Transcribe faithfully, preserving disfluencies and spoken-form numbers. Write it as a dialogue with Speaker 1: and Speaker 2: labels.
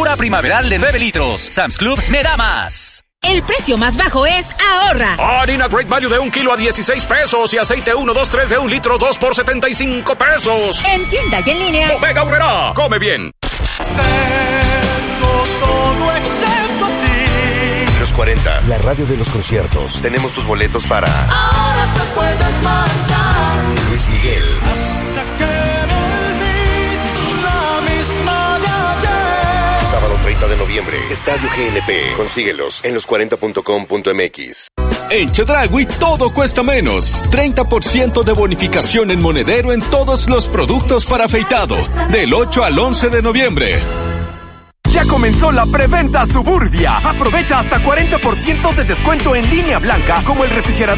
Speaker 1: Locura primaveral de nueve litros. Sam's Club me da más.
Speaker 2: El precio más bajo es ahorra.
Speaker 3: Harina Great Value de un kilo a dieciséis pesos y aceite uno, dos, tres de un litro, dos por setenta y cinco pesos.
Speaker 2: En tienda y en línea.
Speaker 3: Bodega Aurrerá. Come bien.
Speaker 4: Tengo todo excepto a ti.
Speaker 5: Los cuarenta, la radio de los conciertos. Tenemos tus boletos para
Speaker 4: Ahora te puedes marchar.
Speaker 5: Luis Miguel.
Speaker 4: Hasta que volví la misma de ayer.
Speaker 5: Sábado treinta de noviembre. Estadio G N P. Consíguelos en los cuarenta punto com punto m x.
Speaker 6: En Chedraui todo cuesta menos. treinta por ciento de bonificación en monedero en todos los productos para afeitado. Del ocho al once de noviembre.
Speaker 7: Ya comenzó la preventa Suburbia. Aprovecha hasta cuarenta por ciento de descuento en línea blanca, como el refrigerador